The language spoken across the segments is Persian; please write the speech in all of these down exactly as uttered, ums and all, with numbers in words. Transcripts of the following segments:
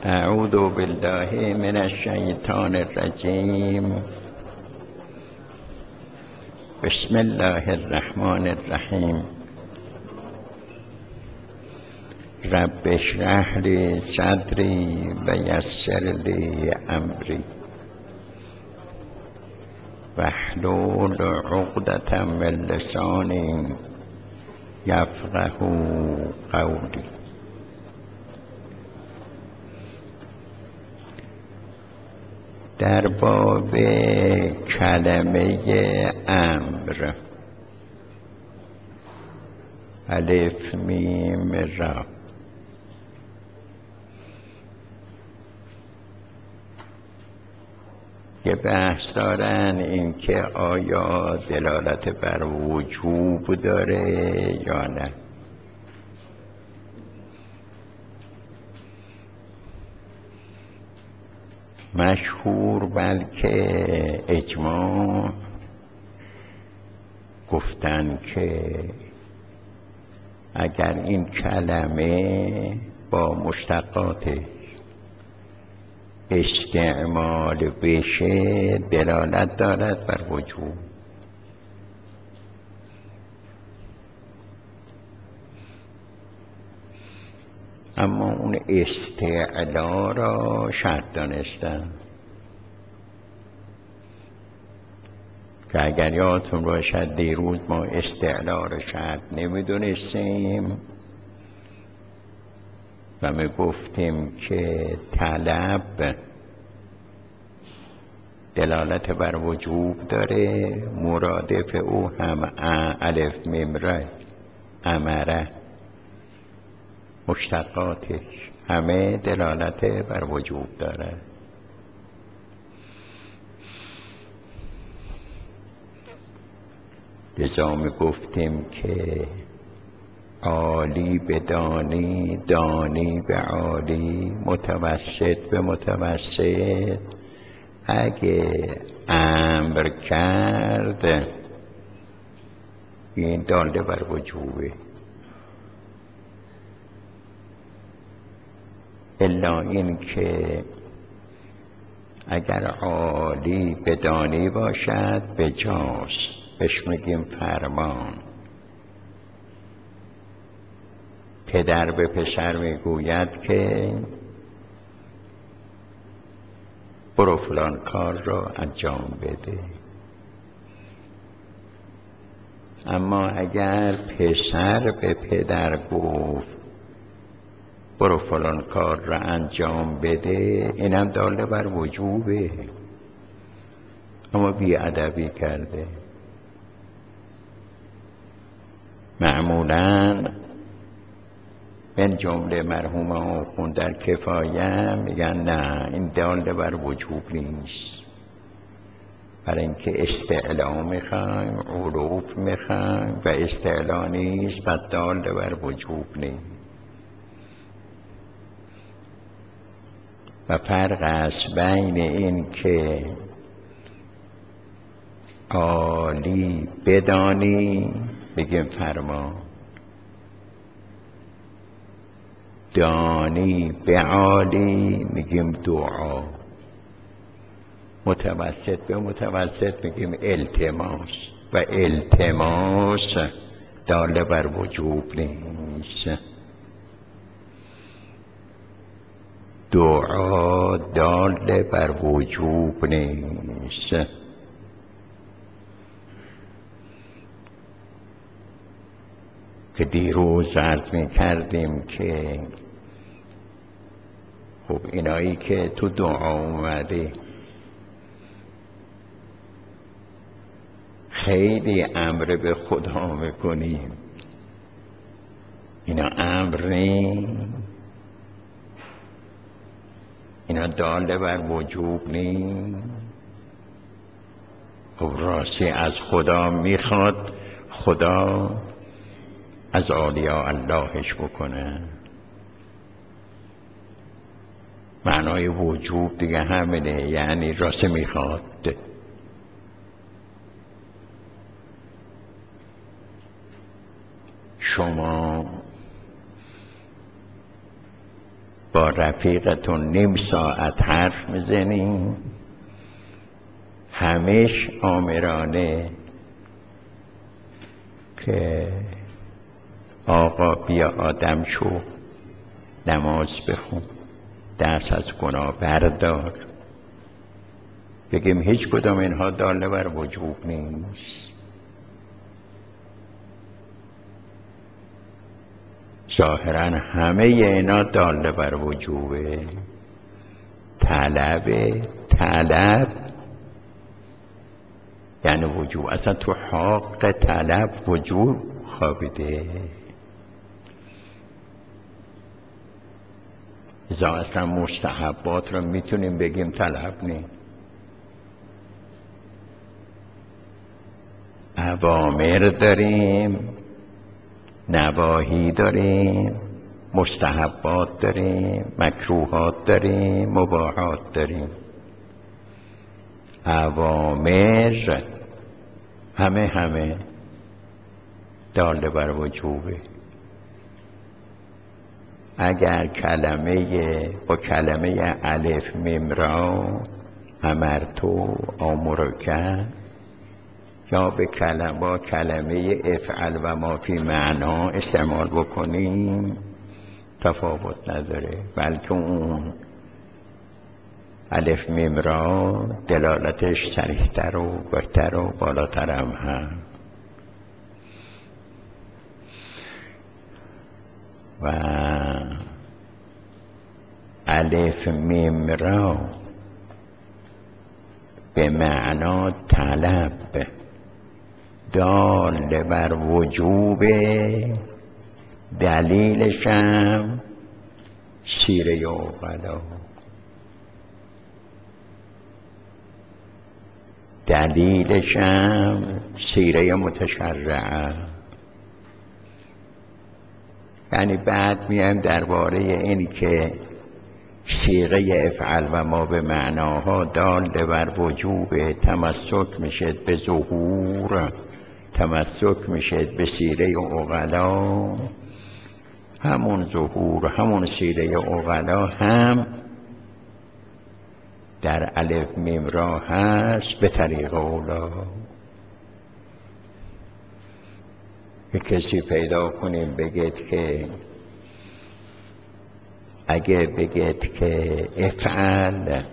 اعوذ بالله من الشیطان الرجیم. بسم الله الرحمن الرحیم. رب اشرح لی صدری و یسر لی امری واحلل عقدة من لسانی یفقهوا قولی. در باب کلمه امر، الف میم را، یه بحث دارن این که آیا دلالت بر وجوب داره یا نه. مشهور بلکه اجماع گفتن که اگر این کلمه با مشتقاتش استعمال بشه دلالت دارد بر وجوب. اما اون استعلا را شرط دانستن که اگر یادتون باشد دیروز ما استعلا را شرط نمیدونستیم و می گفتیم که طلب دلالت بر وجوب داره، مرادف او هم الف میم را، امره، مشتقاتش همه دلالت بر وجوب داره. لذا می گفتیم که عالی به دانی، دانی به عالی، متوسط به متوسط اگه امر کرد این داله بر وجوبه، الا این که اگر عالی به دانی باشد بجاست، بهش میگیم فرمان. پدر به پسر میگوید که برو فلان کار را انجام بده. اما اگر پسر به پدر گفت برو فلان کار را انجام بده، اینم داله بر وجوبه، اما بی ادبی کرده. معمولاً من جمله مرحوم آخوند در کفایه میگن نه این داله بر وجوب نیست، برای اینکه استعلا میخوایم، عروف میخوایم و استعلا نیست و داله بر وجوب نیست. و فرق است بین این که عالی بدانی بگیم فرمان، دانی به عالی میگیم دعا، متوسط به متوسط میگیم التماس، و التماس داله بر وجوب نیست. دعا داله بر وجوب نیست. که دیروز عرض می کردیم که خب اینایی که تو دعا اومده خیلی امر به خدا میکنیم، اینا امر نی، اینا داله بر وجوب نی. خب راستی از خدا میخواد خدا از اولیاء اللهش بکنه. معنای وجوب دیگه همینه، یعنی راستی میخواد. شما با رفیقتون نیم ساعت حرف میزنیم، همش آمرانه که آقا بیا آدم شو، نماز بخون، دست از گناه بردار. بگیم هیچ کدام اینها داله بر وجوب نیست. ظاهرا همه اینا داله بر وجوبه. طلب طلب یعنی وجوب. اصلا تو حق طلب وجوب خوابیده. ازا اصلا مستحبات رو میتونیم بگیم طلب نیم. اوامر داریم، نواهی داریم، مستحبات داریم، مکروهات داریم، مباحات داریم. اوامر همه همه داله بر وجوبه. اگر کلمه با کلمه الف میم را امرتو آمرک یا به کلمه با کلمه افعل و ما فی معنا استعمال بکنیم تفاوت نداره، بلکه اون الف میم را دلالتش صریح‌تر و بهتر و بالاتر هم هست. و الف میم را به معنا طلب دال بر وجوب، دلیلشم سیره عقلا، دلیلشم سیره متشرعه. یعنی بعد میایم درباره این که صیغه افعل و ما به معناها دال بر وجوب تمسک میشد به ظهور، تمسک میشد به سیره عقلا. همون ظهور، همون سیره عقلا هم در الف میم را هست به طریق اولا. یک کسی پیدا کنیم بگید که اگه بگید که افعل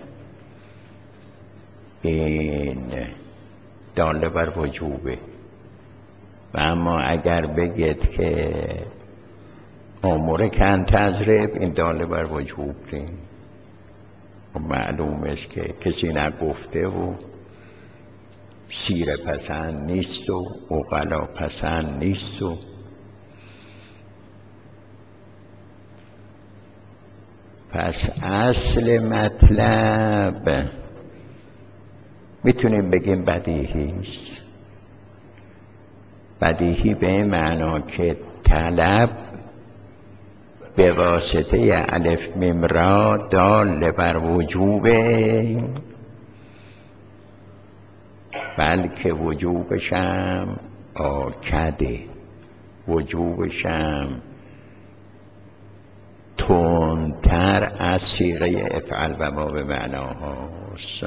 این داله بر وجوبه و اما اگر بگید که آموره کن تضرب این داله بر وجوب نیست، معلوم است که کسی نگفته و سیره پسند نیست و عقلا پسند نیست. و پس اصل مطلب میتونیم بگیم بدیهی است. بدیهی به این معنا که طلب به واسطه الف میم را دال بر وجوبه، بلکه وجوبشم آکده، وجوبشم تندتر از صیغه افعل و ما به معناهاست.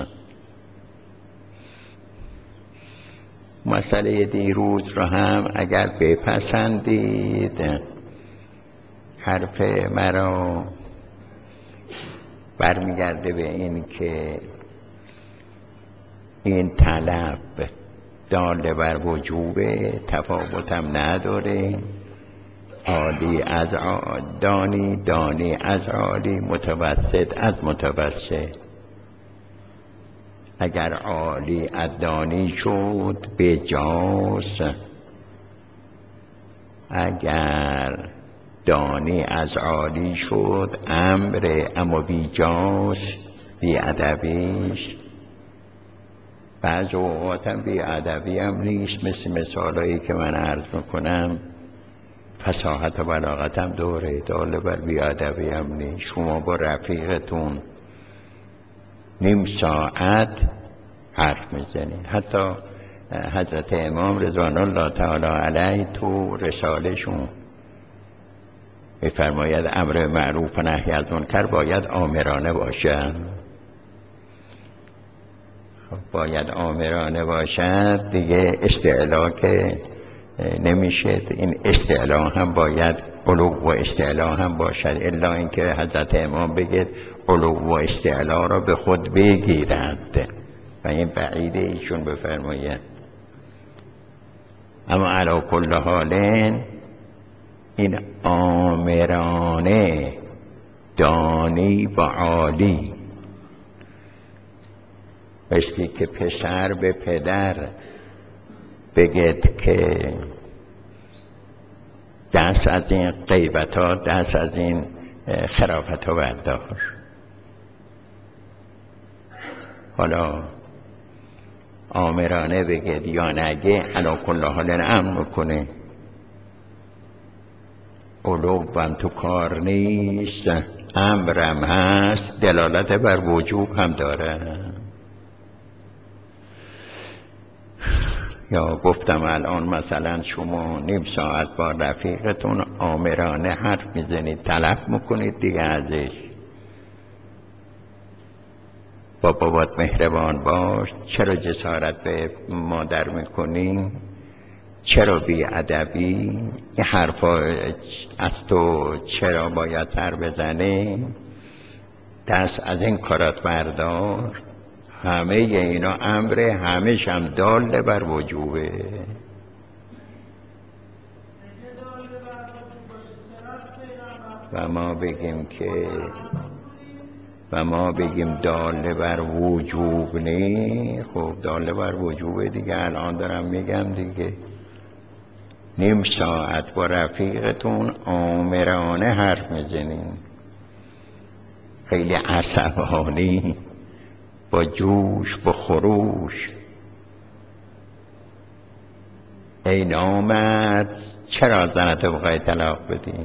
مسئله دیروز را هم اگر بپسندید حرف مرا برمیگرده به این که این طلب دال بر وجوبه، تفاوتم نداره. عالی از دانی، دانی از عالی، متوسط از متوسط. اگر عالی از دانی شد به جاست، اگر دانی از عالی شد امر اما بی جاست، بی ادبیست. بعض اوقات هم بی ادبی هم نیست، مثل مثالایی که من عرض میکنم فصاحت و بلاغت هم دوره، داله بر بی ادبی هم نیست. شما با رفیقتون نیم ساعت حرف میزنید. حتی حضرت امام رضوان الله تعالی علیه تو رسالشون می‌فرماید امر معروف و نهی از منکر باید آمرانه باشد. خب باید آمرانه باشد دیگه، استعلا که نمیشه. این استعلا هم باید علو و استعلا هم باشد، الا اینکه حضرت امام بگید علو و استعلا را به خود بگیرد و این بعیده ایشون بفرماید. اما علی کل حال این آمرانه دانی با عالی، مثلی که پسر به پدر بگید که دست از این غیبت ها، دست از این خرافت ها بردار. حالا آمرانه بگید یا نگه، علا کل حال امر میکنه. علوم تو کار نیست، امرم هست، دلالت بر وجوب هم داره. یا گفتم الان مثلا شما نیم ساعت با رفیقتون آمرانه حرف میزنید، طلب میکنید دیگه ازش، با بابات مهربان باش، چرا جسارت به مادر میکنی، چرا بی ادبی، این حرفا از تو چرا باید سر بزنه، دست از این کارات بردار. همه اینا امره، همش هم داله بر وجوبه. و ما بگیم که و ما بگیم داله بر وجوب نی، خب داله بر وجوبه دیگه. الان دارم میگم دیگه، نیم ساعت با رفیقتون آمرانه حرف میزنین، خیلی عصبانی، با جوش با خروش، ای نامرد چرا زنتو بخوای طلاق بدین،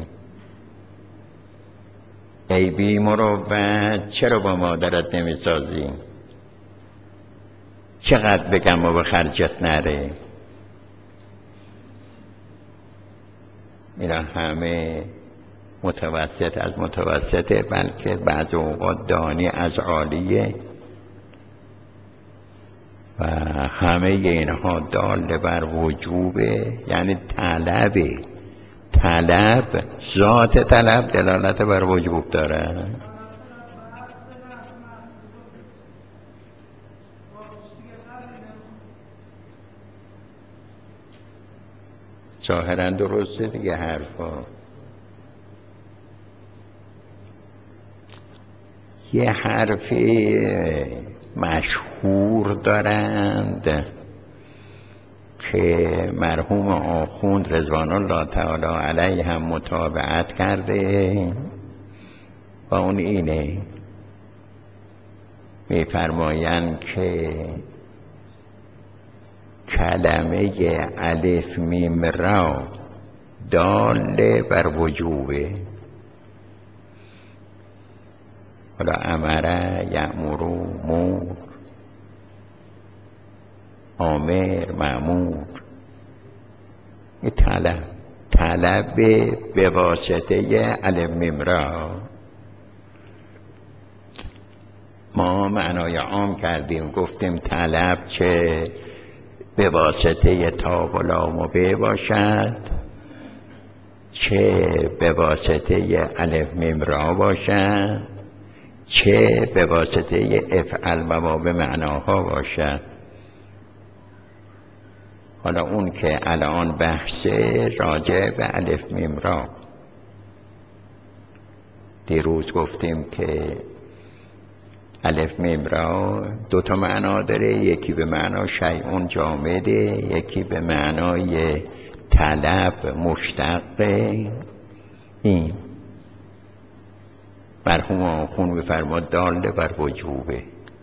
ای بی مروت چرا با مادرت نمیسازی، چقدر بگم و به خرجت نره. اینا همه متوسط از متوسطه، بلکه بعض اوقات دانی از عالیه. و همه اینها دال بر وجوبه، یعنی طلبه. طلب، ذات طلب دلالت بر وجوب داره. ظاهرا درسته دیگه حرفا. یه حرفی مشهور دارند که مرحوم آخوند رضوان الله تعالی علیه هم متابعت کرده و اون اینه، میفرمایند که کلمه الف میم را داله بر وجوبه. حالا امره، یأمرو، مور، آمر، مأمور، این طلب طلب به واسطه الف میم را. ما معنای عام کردیم، گفتیم طلب چه به واسطه تا و لام و ب باشد، چه به واسطه الف میم را باشد، چه به واسطه افعل و باب معناها باشد. حالا اون که الان بحث راجع به الف میم را، دیروز گفتیم که الف میم را دو تا معنا داره، یکی به معنا شیء جامده، یکی به معنای طلب مشتق. این مرحوم آخوند می‌فرماد داله بر وجوبه.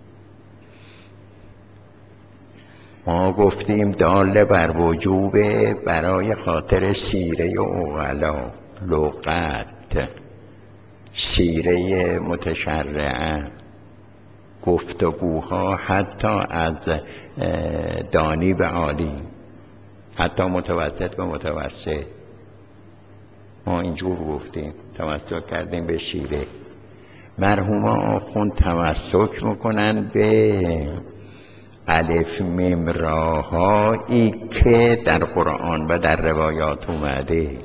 ما گفتیم داله بر وجوبه برای خاطر سیره و اغلا، لغت، سیره متشرعه، گفتگوها حتی از دانی به عالی، حتی متوسط به متوسط، ما اینجور گفتیم. تمسک کردیم به شیره. مرحوم آخوند تمسک میکنن به الف میم راهایی که در قرآن و در روایات اومده،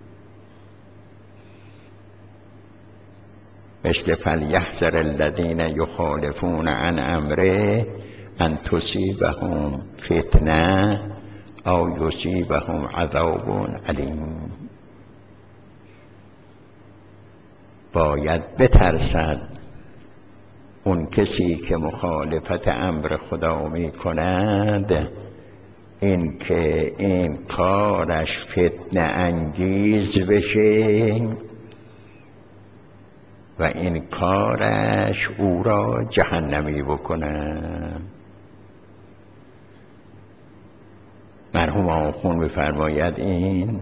مثل فلیحذر الذین یخالفون عن امره ان تصیبهم فتنه او یصیبهم عذاب علیم. باید بترسد اون کسی که مخالفت امر خدا می کند، این که این کارش فتنه انگیز بشه و این کارش او را جهنمی بکنه. مرحوم آخوند می‌فرماید این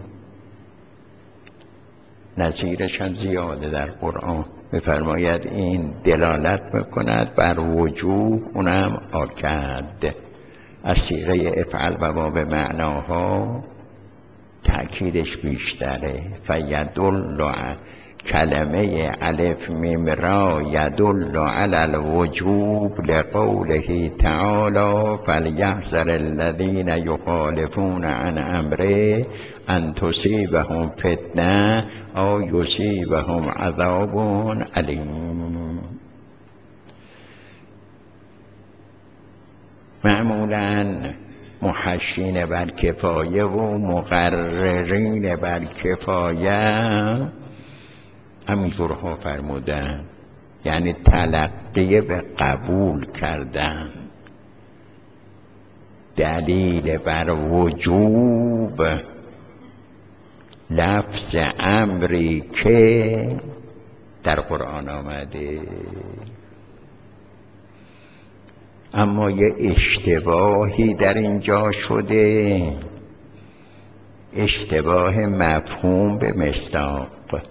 نظیرش هم زیاده در قرآن، می‌فرماید این دلالت میکند بر وجوب، اونم آکد از صیغه افعل و باب معناها تأکیدش بیشتره. فیدل کلمه الف میم را یدل علی الوجوب لقوله تعالی فلیحذر الذین یخالفون عن امره ان تصیبهم فتنه او یصیبهم عذاب علیم. معمولاً محشین بر کفایه و مقررین بر کفایه همینطورها فرمودن، یعنی تلقی به قبول کردن. دلیل بر وجوب لفظ امری که در قرآن آمده. اما یه اشتباهی در اینجا شده، اشتباه مفهوم به مصداق.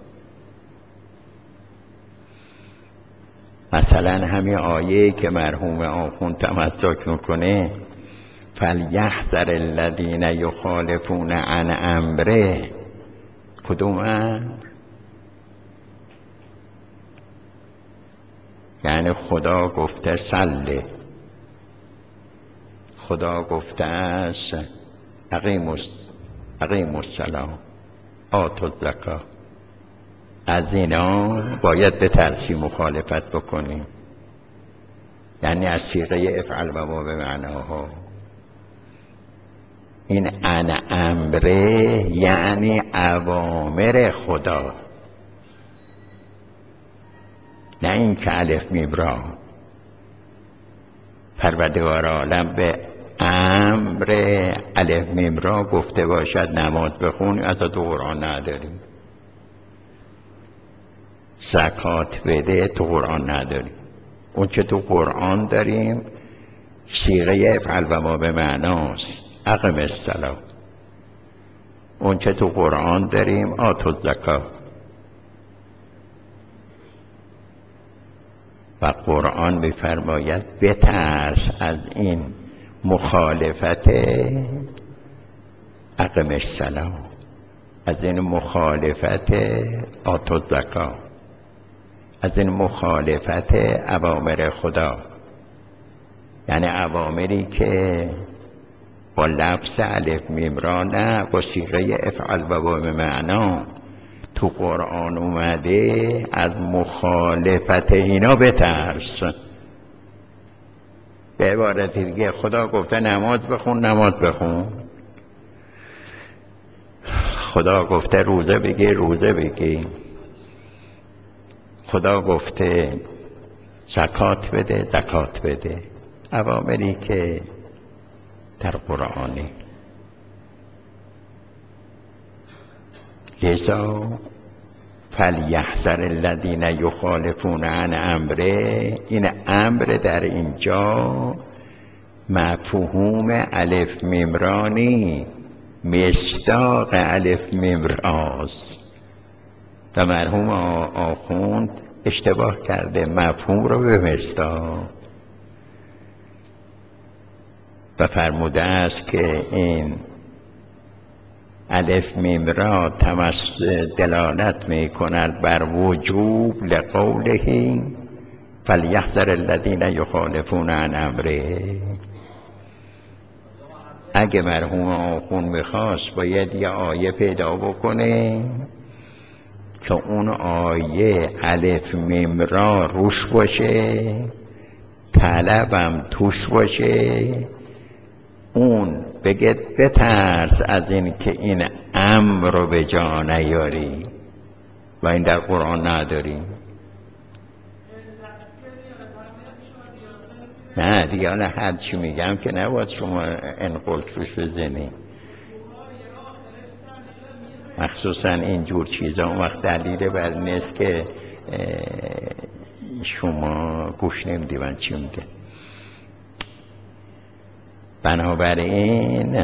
مثلا همین آیه که مرحوم آخوند تمسک میکنه فلیحذر الذین یخالفون عن امره، کدوم امر؟ یعنی خدا گفته صله، خدا گفته است اقیموا الصلاة آتوا الزکاة. از اینا باید به ترسی مخالفت بکنیم، یعنی از صیغه افعل و باب معناها. این ان امره یعنی اوامر خدا، نه این که الف میم را. پروردگار عالم به امر الف میم را گفته باشد نماز بخون، از تو قرآن نداریم. زکات بده، تو قرآن نداریم. اون چه تو قرآن داریم صیغه افعل و باب معناست، اقم الصلاة. اون چه تو قرآن داریم آتوا الزکاة. و قرآن می‌فرماید بترس از این مخالفت اقم الصلاة، از این مخالفت آتوا الزکاة، از این مخالفت اوامر خدا. یعنی اوامری که با لفظ الف میم را، نه با صیغه افعل و باب معنا تو قرآن اومده، از مخالفت اینا بترس. به عبارت دیگه خدا گفته نماز بخون، نماز بخون. خدا گفته روزه بگیر، روزه بگیر. خدا گفته زکات بده، زکات بده. اوامری که در قرآنه. لذا فلیحذر الذین یخالفون عن امره، این امر در اینجا مفهوم الف میم را نی، مصداق الف میم راست. و مرحوم آخوند اشتباه کرده مفهوم رو به مصداق و فرموده است که این الف میم را تمس دلالت می کند بر وجوب لقوله فلیحذر الذین یخالفون عن امره. اگه مرحوم آخوند میخواست باید یه آیه پیدا بکنه که اون آیه الف میم را روش باشه، طلبم توش باشه، اون بگه بترس از این که این امر رو به جا نیاری و این در قرآن نداریم. نه دیگه حالا هر چی میگم که نباید شما انقل توش بزنی، مخصوصا این جور چیزا اون وقت دلیل بر نیست که شما گوش نمیدی من چی میگم. بنابراین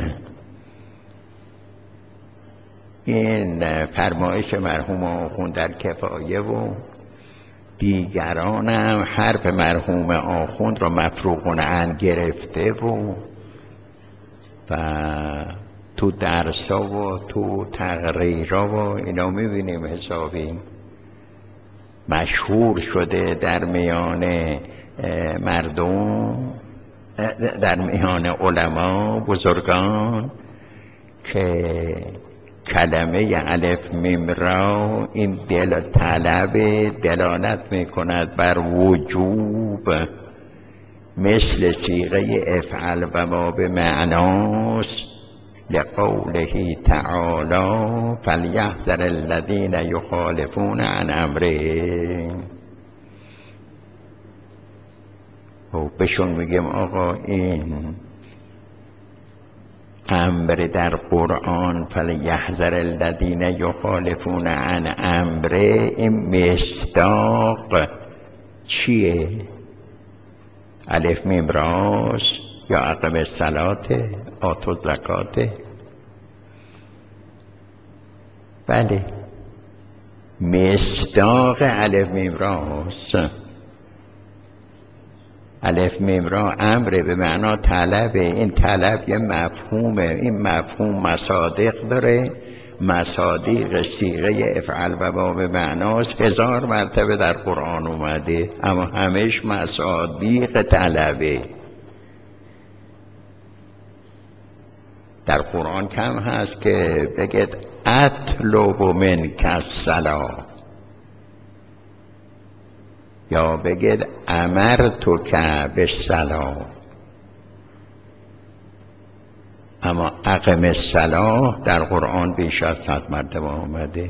این فرمایش مرحوم آخوند در کفایه و دیگران هم حرف مرحوم آخوند را مفروغ عن گرفته و و تو درسا و تو تقریرا و اینا میبینیم حسابی مشهور شده در میان مردم، در میان علما بزرگان که کلمه الف میم را این دل طلب دلالت میکند بر وجوب، مثل صیغه افعل و ما به معناست لقوله تعالی فلیحذر الذین یخالفون عن امره. و بهشون میگیم آقا این امر در قرآن فلیحذر الذین یخالفون عن امره، این مصداق چیه؟ الف میم راست یا اقم الصلاة آتوا الزکات؟ بله مصداق الف میم راست. الف میم را امر به معنا طلبه، این طلب یه مفهومه، این مفهوم مصادیق داره، مصادیق صیغه افعل و ما به معناست هزار مرتبه در قرآن اومده، اما همش مصادیق طلبه. در قرآن کم هست که بگید اطلب منک الصلاة یا بگید امرتک بالصلاة، اما اقم الصلاة در قرآن بیش از صد مرتبه آمده.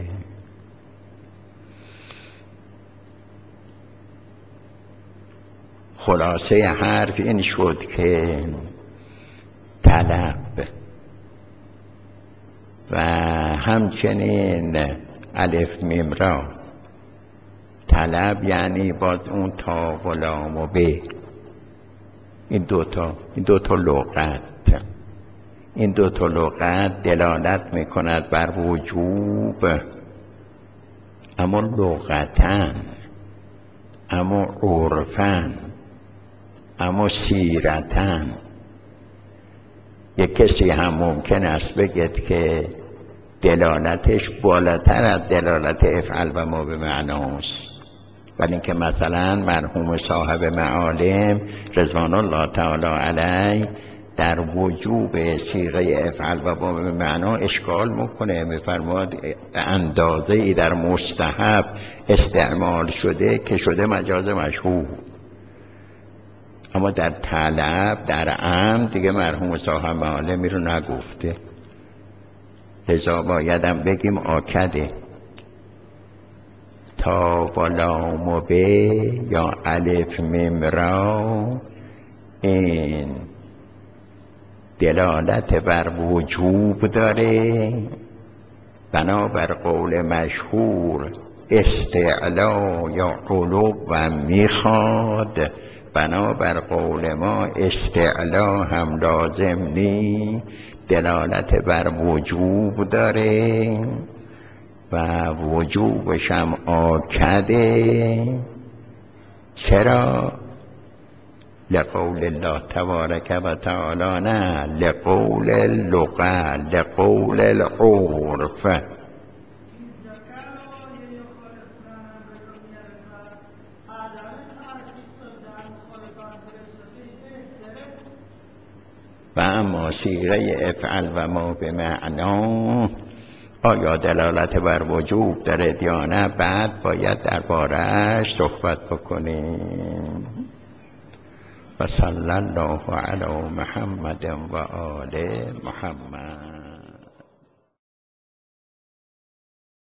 خلاصه حرف این شد که طلب و همچنین الف میم را طلب یعنی باز اون تا و لام و به، این دوتا این دوتا لغت این دوتا لغت دلالت میکند بر وجوب، اما لغتاً، اما عرفاً، اما سیرتاً یک کسی هم ممکن است بگید که دلالتش بالاتر از دلالت افعل و ما به معناست، ولی اینکه مثلا مرحوم صاحب معالم رضوان الله تعالی علیه در وجوب صیغه افعل و ما به معنا اشکال میکنه، میفرماد اندازه ای در مستحب استعمال شده که شده مجاز مشهور، اما در طلب در عمد دیگه مرحوم صاحب معالمی رو نگفته، لذا بایدم بگیم آکده. تا و لام و به یا الف میم را این دلالت بر وجوب داره، بنابر قول مشهور استعلا یا علو و میخواد، بنابر قول ما استعلا هم لازم نی، دلالت بر وجوب داره و وجوبش هم آکده. چرا؟ لقول الله تبارک و تعالی، نه لقول اللغة، لقول العرف. و اما صیغه افعل و ما به معنا آیا دلالت بر وجوب دارد یا نه، بعد باید درباره‌اش صحبت بکنیم. و صلی الله علی محمد و آل محمد.